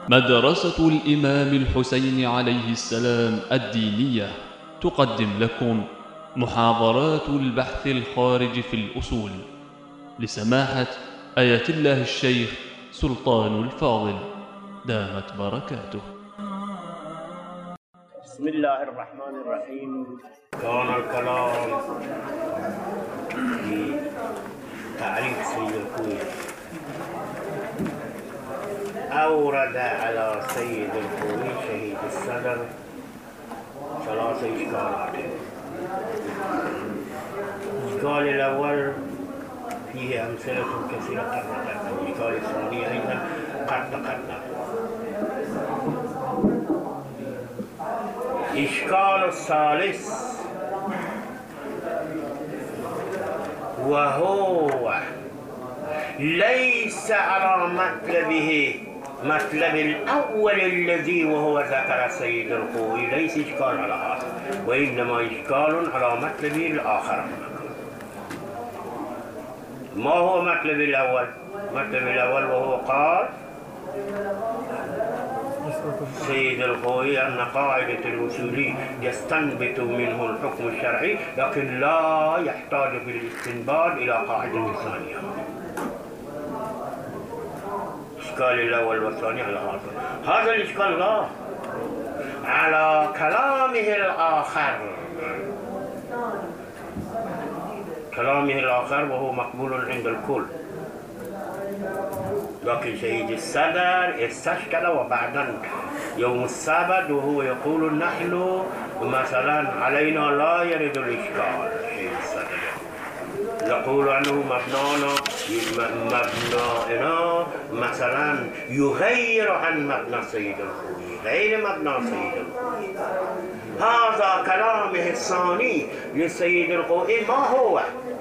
مدرسة الإمام الحسين عليه السلام الدينية تقدم لكم محاضرات البحث الخارج في الأصول لسماحة آية الله الشيخ سلطان الفاضل دامت بركاته. بسم الله الرحمن الرحيم. كان الكلام في تعريف سيد الخوئي. أورد على سيد الخوئي شهيد الصدر ثلاث إشكالات. الإشكال الأول فيه أمثلة كثيرة، الإشكال الثاني أيضا قد تقدم. الإشكال الثالث وهو ليس على مطلب الأول الذي وهو ذكر سيد الخوئي، ليس إشكال على هذا، وإنما إشكال على مطلبه الآخر. ما هو مطلب الأول؟ مطلب الأول وهو قال سيد الخوئي أن قاعدة الوصولي يستنبط منه الحكم الشرعي، لكن لا يحتاج في الاستنباط إلى قاعدة ثانية. الإشكال الأول والثاني على هذا الإشكال لا على كلامه الآخر، كلامه الآخر وهو مقبول عند الكل، لكن شهيد الصدر استشكل. وبعدا يوم السبت وهو يقول نحن مثلا علينا لا يرد الإشكال. شهيد الصدر يقول أنه مبنانا مثلا يغير عن مبنى سيد الخوئي، غير مبنى سيد الخوئي. هذا كلامه الثاني للسيد الخوئي ما هو؟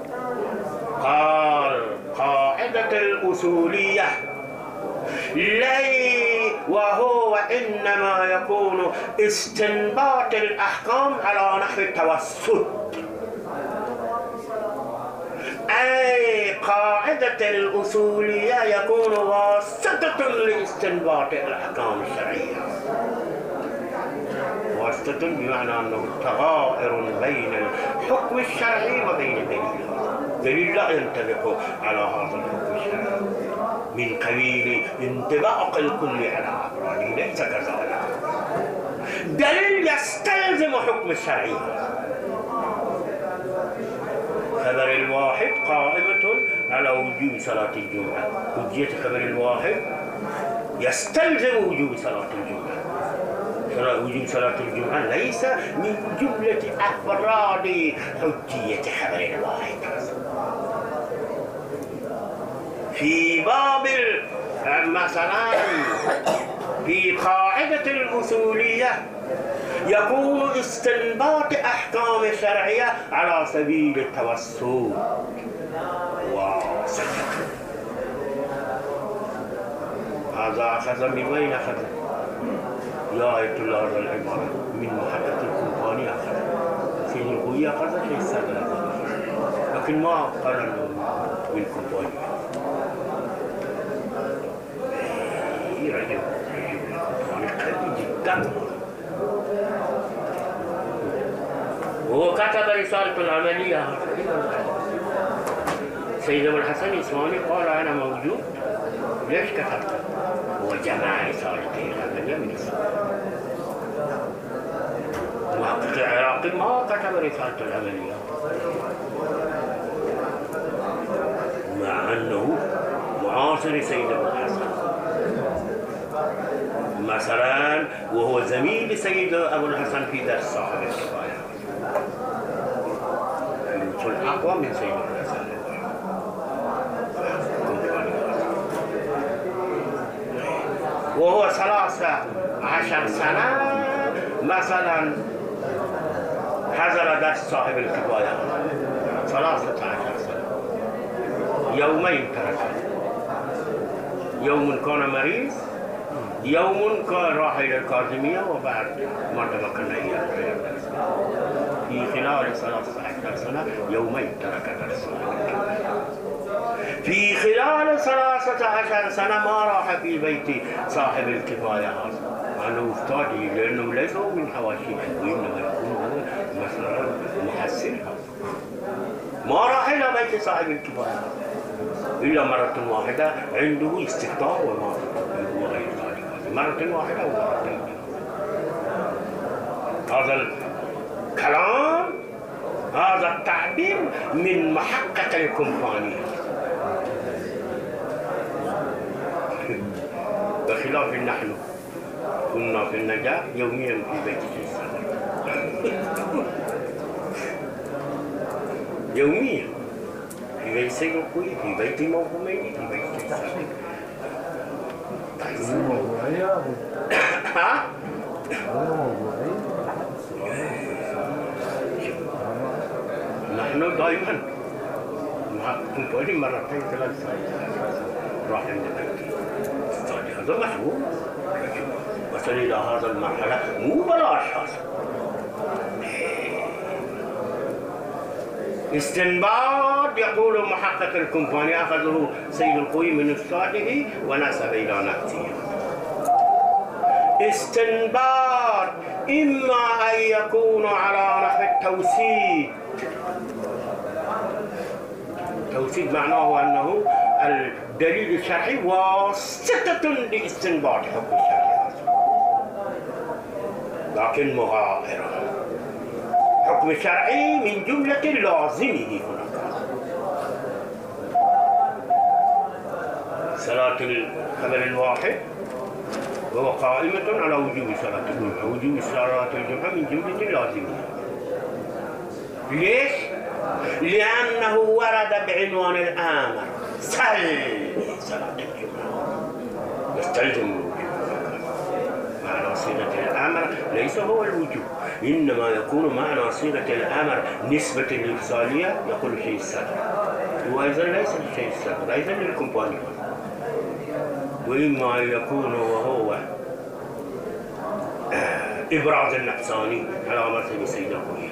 قال قاعدة الأصولية وهو إنما يكون استنباط الأحكام على نحو التوسط، أي قاعدة الأصولية يكون واسطة لاستنباط الأحكام الشرعية. واسطة بمعنى أنه تغائر بين الحكم الشرعي وبين دليل لا ينطبق على هذا الحكم الشرعي من قبيل انطباق الكل على أفراده، ليس كذلك. دليل يستلزم حكم الشرعي. خبر الواحد قائمة على وجوب صلاة الجمعة، حجية خبر الواحد يستلزم وجوب صلاة الجمعة. وجوب صلاة الجمعة ليس من جملة أفراد حجية خبر الواحد. في باب مثلا في قاعدة الأصولية يكون استنباط أحكام شرعية على سبيل التوسط وسكت. هذا أخذ من وين أخذ؟ يا آية الله هذا العبارة من محقق الكوفاني أخذ. سيد الخوئي أخذ شيء سهل، لكن ما قال من الكوفاني. رجل الكوفاني قوي جدا، وهو كتب رسالة العملية. سيد أبو الحسن الإسماعيلي قال أنا موجود، ليش كتبت؟ هو جمع رسالته العملية من السنة. محقق العراقي ما كتب رسالة العملية، مع أنه معاصر سيد أبو الحسن مثلا، وهو زميل سيد أبو الحسن في درس صاحب الكفاية، أقوى من سيد أبو الحسن. وهو 13 سنة مثلا حضر درس صاحب الكفاية، 13 سنة. يومين تركه، يوم كان مريض، يوم كان راح إلى الكاظمية، وبعد ما تمكن إياه في خلال 13 سنة يومين ترك درس. في خلال 13 سنة ما راح في بيت صاحب الكفاية هذا. أنا أستاذي لأنه ليس هو من حواشي وإنما يكون هو مثلا محسن. ما راح إلى بيت صاحب الكفاية إلا مرة واحدة عنده استفتاء وما وغير ذلك، مرة واحدة ومرتين. هذا الكلام، هذا التعبير من محقق الكومباني، بخلاف نحن كنا في النجاة يوميا في بيت السلام يوميا في بيت سيد القوي، في بيت موهومين، في بيت السلام. ها؟ نحن دائما كنت أجي مرتين 3 ساعات راح عند بيتي. هذا مشهور، وصل إلى هذا المرحلة مو بلاش هذا. استنباط يقول محقق الكومباني أخذه سيد القوي من أستاذه ونسب إلى نفسه. استنباط إما أن يكون على نحو التوسيد. التوسيد معناه أنه الدليل الشرعي واسطة لاستنباط حكم الشرعي، لكن مغايرة. حكم الشرعي من جملة لازمه هناك. صلاة الخبر الواحد وهو قائمة على وجوب صلاة الجمعة، وجوب صلاة الجمعة من جملة لازمه. ليش؟ لأنه ورد بعنوان الآمر صل صلاة الجمعة، يستلزم الوجوب. معنى صيغة الأمر ليس هو الوجوب، إنما يكون معنى صيغة الأمر نسبة للإفصالية، يقول شيء الصدر، وأيضا ليس شيء الصدر، أيضا للكومباني. وإما يكون وهو إبراز النقصاني على مرتبة سيد القوي.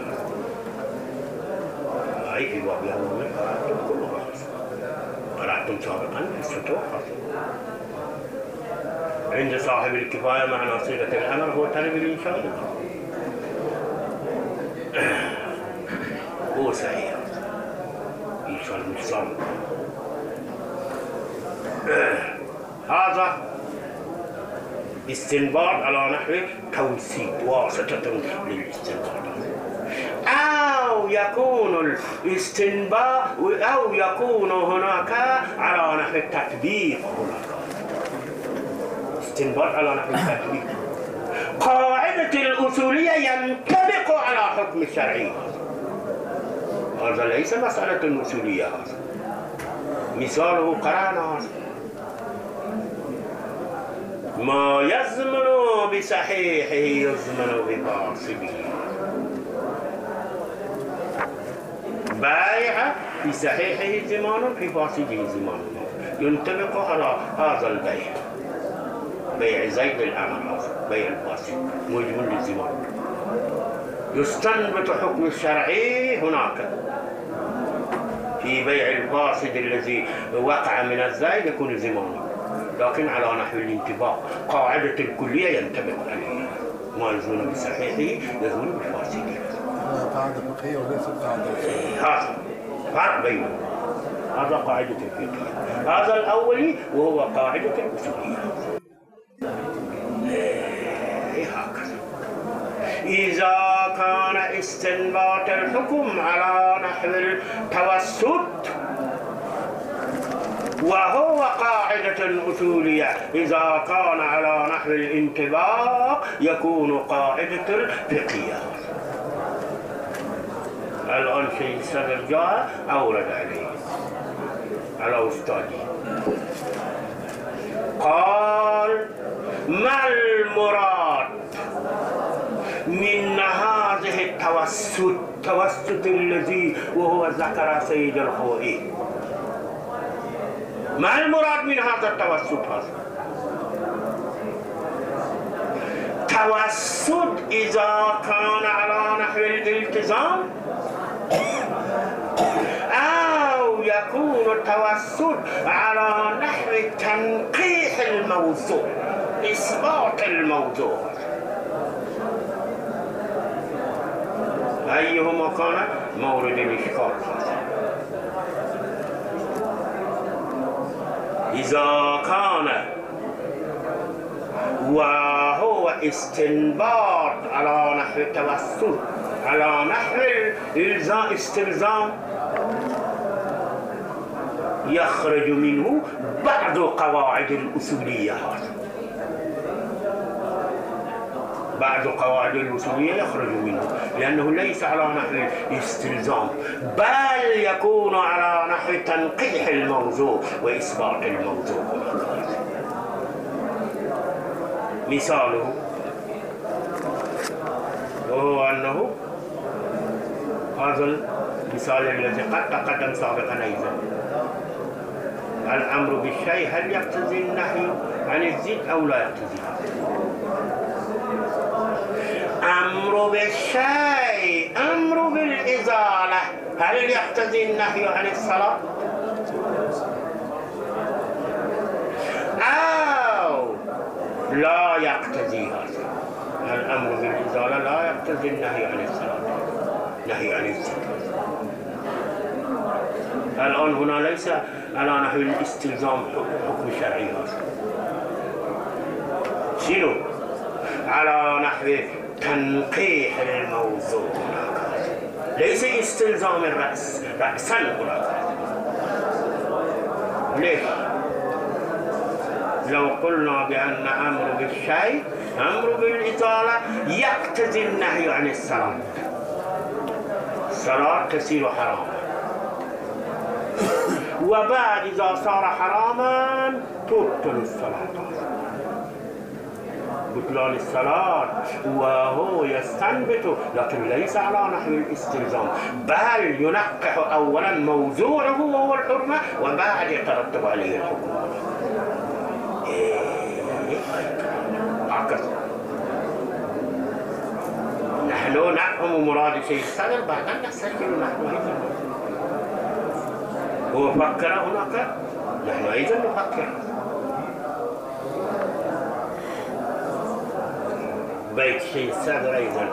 هاي في بابها قرأتم كلها، قرأتم سابقا في الفتوى. عند صاحب الكفاية معنى صيغة الأمر هو طلب الإنشاء، هو صحيح إنشاء المفصل. هذا استنباط على نحو توسيط، واسطة للاستنباط. أو يكون الاستنباط أو يكون هناك على نحو التطبيق. استنباط على نحو التطبيق. قاعدة الأصولية ينطبق على حكم الشرعي. هذا ليس مسألة أصولية، هذا مثاله قرأنا. ما يزمن بصحيحه يزمن بفاسده. بائع في صحيحه زمان، في فاسده زمان. ينطبق على هذا البيع، بيع زيد الأمر، بيع الفاسد موجب للزمان. يستنبط حكم الشرعي هناك في بيع الفاسد الذي وقع من الزايد يكون زمانه، لكن على نحو الانطباق. قاعدة الكلية ينطبق عليها، ما يزول بصحيحه يزول بفاسده. قاعدة فقهية وليست قاعدة أصولية. هذا فرق بينهم. هذا قاعدة الفقهية، هذا الأولي وهو قاعدة الأصولية. هكذا إذا كان استنباط الحكم على نحو التوسط وهو قاعدة أصولية، إذا كان على نحو الانطباق يكون قاعدة الفقهية. الآن شيء الصدر جاء أورد عليه على أستاذي، قال: ما المراد من هذه التوسط الذي وهو ذكر سيد الخوئي؟ ما المراد من هذا التوسط؟ توسط إذا كان على نحو الالتزام أو يكون يكون التوسل على نحو تنقيح الموضوع، إثبات الموضوع. أيهما كان مورد الإشكال؟ إذا كان وهو استنباط على نحو التوسل على نحو استلزام، يخرج منه بعض قواعد الأصولية. بعض قواعد الأصولية يخرج منه، لأنه ليس على نحو الاستلزام، بل يكون على نحو تنقيح الموضوع وإثبات الموضوع. مثاله وهو أنه هذا المثال الذي قد تقدم سابقا أيضا، الأمر بالشيء هل يقتضي النهي عن الزيد أو لا يقتضي؟ أمر بالشيء، أمر بالإزالة، هل يقتضي النهي عن الصلاة؟ أو لا يقتضي هذا؟ الأمر بالإزالة لا يقتضي النهي عن الصلاة، نهي عن الزكاة. الآن هنا ليس على نحو الاستلزام حكم شرعي، شنو؟ على نحو تنقيح الموضوع، ليس استلزام الرأس رأسا هناك. ليش؟ لو قلنا بأن أمر بالشيء أمر بالإزالة يقتضي النهي عن الصلاة، الصلاة تصير حراما، وبعد إذا صار حراما تبطل الصلاة، بطلان الصلاة وهو يستنبت، لكن ليس على نحو الاستلزام، بل ينقح أولا موضوعه وهو الحرمة، وبعد يترتب عليه الحكم. عكس. نحن نفهم مراد شيء الصدر، بعدين نستشكل نحن أيضا. هو فكر هناك، نحن أيضا نفكر. بيت شيء الصدر أيضا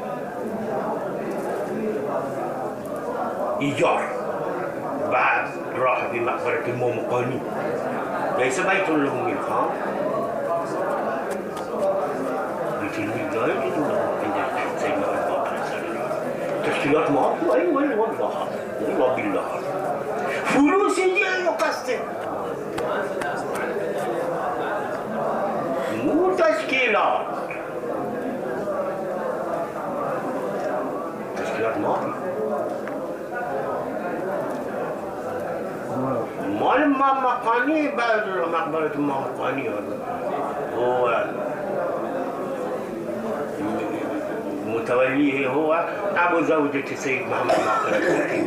إيجار، بعد راح في مقبرة المومقاني، ليس بيت لهم من خام، بيت الميل لا يوجد لهم عند سيدنا أبو بكر تشكيلات معروفة. أيوة والله بالله فلوس يجي يقسم، مو تشكيلات معروفة. مال مقاني بعد مقبرة المقاني هو متوليه هو أبو زوجة سيد محمد باقر الحكيم،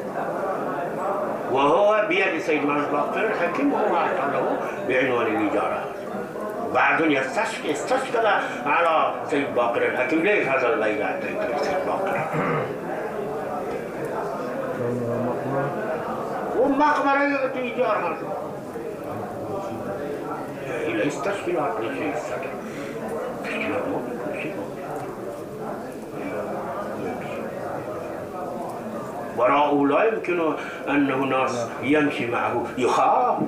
وهو بيد سيد محمد باقر الحكيم، وهو أعطى له بعنوان الإجارة. بعدين يستشكل على سيد باقر الحكيم، ليش هذا البيت أعطيته سيد باقر؟ ومقبرة يعطي إيجار هذا إلى تشكيلات لشيء السكن، تشكيلات موجودة شيء وراءه لا يمكن أنه ناس يمشي معه يخاف.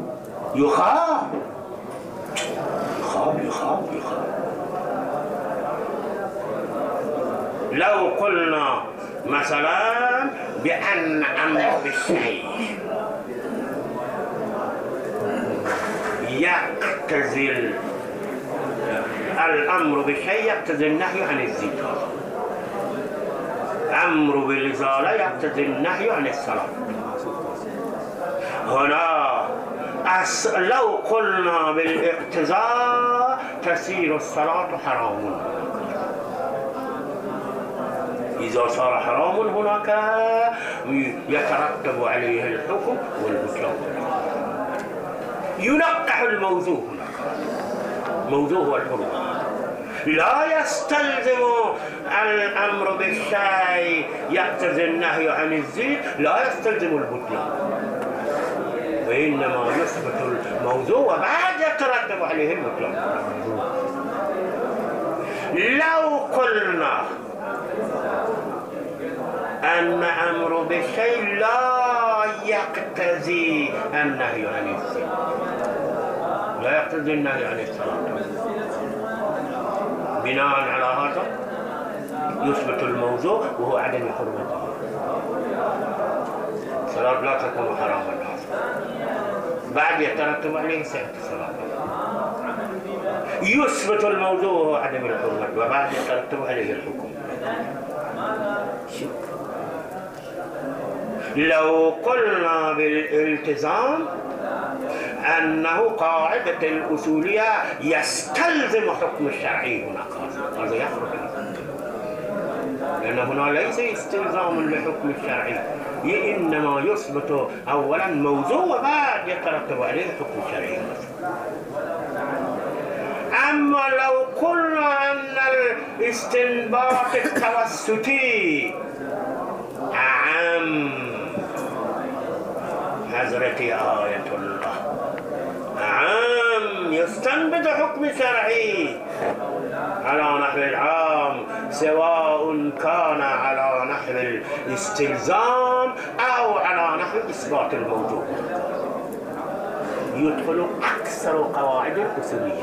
لو قلنا مثلا بأن أمر بالشيء يقتضي الأمر بالشيء يقتضي النهي عن الزكاة، أمر بالإزالة يقتضي النهي عن الصلاة. هنا لو قلنا بالاقتضاء تسير الصلاة حرام، إذا صار حرام هناك يترتب عليه الحكم والبطلان، ينقح الموضوع هناك، موضوع هو الحرمة. لا يستلزم الأمر بالشيء يقتضي النهي عن الزيد، لا يستلزم البطلان، وإنما يثبت الموضوع وبعد يترتب عليه المطلق. لو قلنا أن أمر بالشيء لا يقتضي النهي عن الصلاة، لا يقتضي النهي عن الصلاة، بناء على هذا يثبت الموضوع وهو عدم حرمته. الصلاة لا تكون حراما بعد يترتب عليه صحة الصلاة. يثبت الموضوع وهو عدم الحرمة وبعد يترتب عليه الحكم. لو قلنا بالالتزام أنه قاعدة الأصولية يستلزم حكم الشرعي هناك، هذا يخرج، لأن هنا ليس استلزام لحكم الشرعي، إنما يثبت أولا موضوع وبعد يترتب عليه حكم الشرعي. أما لو قلنا أن الاستنباط التوسطي عام حضرة آية الله عام يستنبط حكم شرعي على نحو العام، سواء كان على نحو الاستلزام أو على نحو إثبات الموضوع، يدخل أكثر قواعد الأصولية،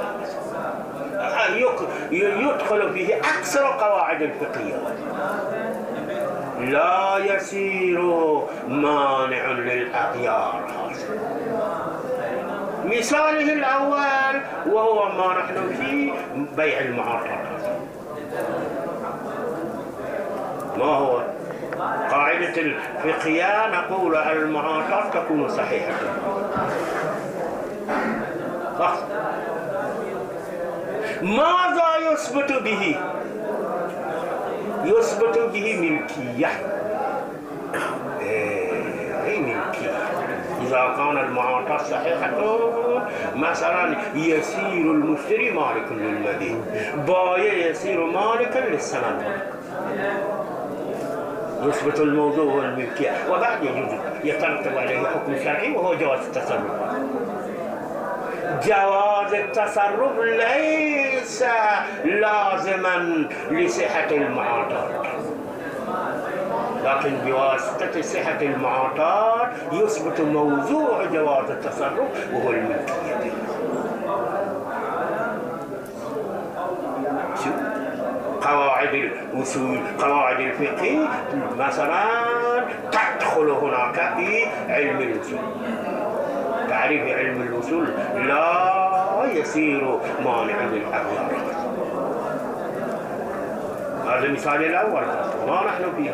يدخل فيه أكثر قواعد الفقهية، لا يصير مانع للأغيار. مثاله الأول وهو ما نحن فيه بيع المعاطات. ما هو قاعدة الفقهية؟ نقول المعاطات تكون صحيحة. ماذا يثبت به؟ يثبت به ملكية. ملكية. إذا كان المعاطاة صحيحة مثلا يسير المشتري مالك للمبيع، بايع يسير مالكا للثمن، يثبت الموضوع والملكية وبعد يترتب عليه حكم شرعي وهو جواز التصرف. جواز التصرف ليس لازما لصحة المعاطاة، لكن بواسطة صحة المعاطاة يثبت موضوع جواز التصرف وهو الملكية. قواعد الأصول، قواعد الفقه مثلا تدخل هناك في علم الأصول. تعريف علم الأصول لا يصير مانع للأغيار. هذا المثال الأول ما نحن فيه.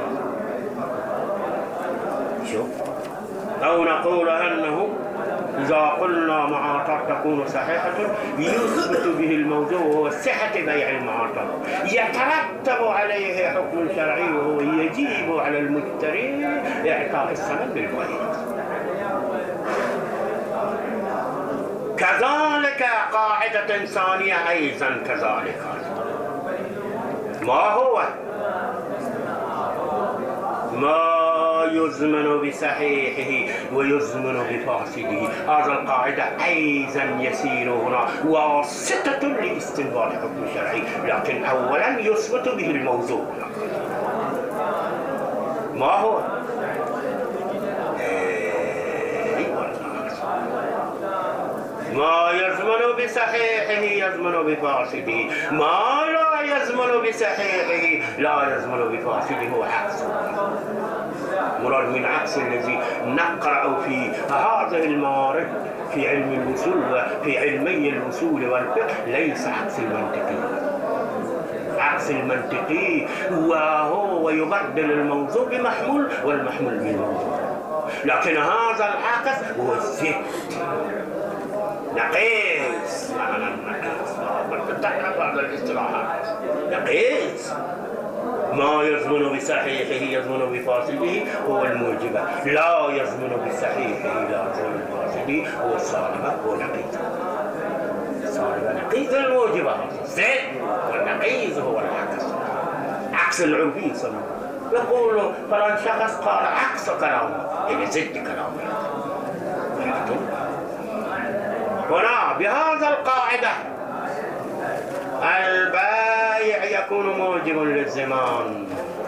شوف، أو نقول أنه إذا قلنا معاطاة تكون صحيحة يثبت به الموضوع وهو صحة بيع المعاطاة، يترتب عليه حكم شرعي وهو يجب على المشتري إعطاء الثمن للبائع. كذلك قاعدة ثانية أيضا كذلك، ما هو ما يزمن بصحيحه ويزمن بفاسده. هذا القاعدة أيضا يسير هنا واسطة لاستنباط حكم شرعي، لكن أولا يثبت به الموضوع. ما هو؟ ما يزمن بصحيحه يزمن بفاسده، ما لا يزمن بصحيحه لا يزمن بفاسده، هو عكسه. مراد من عكس الذي نقرأ في هذه الموارد في علم الوصول وفي علمي الوصول والفقه ليس عكس المنطقي. عكس المنطقي وهو يبدل الموضوع بمحمول والمحمول بالموضوع، لكن هذا العكس هو الزد. نقيس، معنى النقيس تعرف هذا الاصطلاحات. نقيس ما يزمن بصحيحه يزمن بفاسده هو الموجب، لا يزمن بصحيحه لا يزمن بفاسده هو الصالب، هو نقيس. صالب نقيس الموجب، زد والنقيس هو العكس، عكس العرفي. يقول فلان شخص قال عكس كلامه، يعني زد كلامه. هنا بهذا القاعدة البائع يكون موجب للزمان،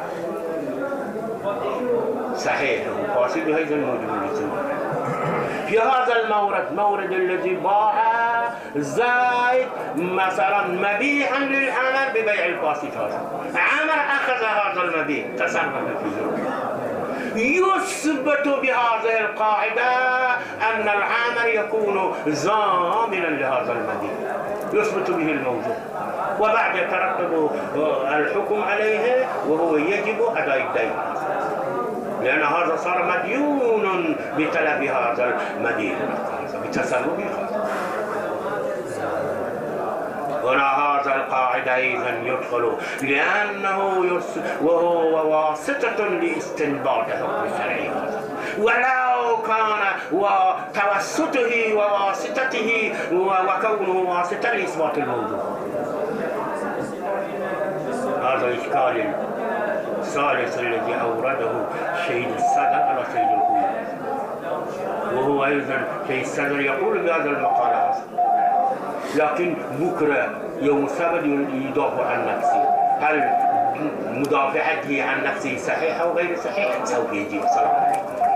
صحيح الفاسد أيضا موجب للزمان. في هذا المورد الذي باع زايد مثلا مبيعا للعامر ببيع الفاسد، هذا عامر أخذ هذا المبيع تصرف فيه، يثبت بهذه القاعدة أن العامر يكون ضامنا لهذا المبيع، يثبت به الموضوع، وبعد يترتب الحكم عليه وهو يجب أداء الدين، لأن هذا صار مديون بطلب هذا المدين بتصرف هذا. هنا هذا القاعدة أيضا يدخل لأنه وهو واسطة لاستنباط الحكم الشرعي، ولو كان وتوسطه وواسطته وكونه واسطة لإثبات الموضوع. هذا الإشكال الثالث الذي أورده شهيد الصدر على سيد الخوي، وهو أيضا شهيد الصدر يقول بهذا المقال هذا، لكن بكرة يوم السبت يدافع عن نفسه، هل مدافعته عن نفسه صحيحة أو غير صحيحة؟ سوف يجي. السلام عليكم.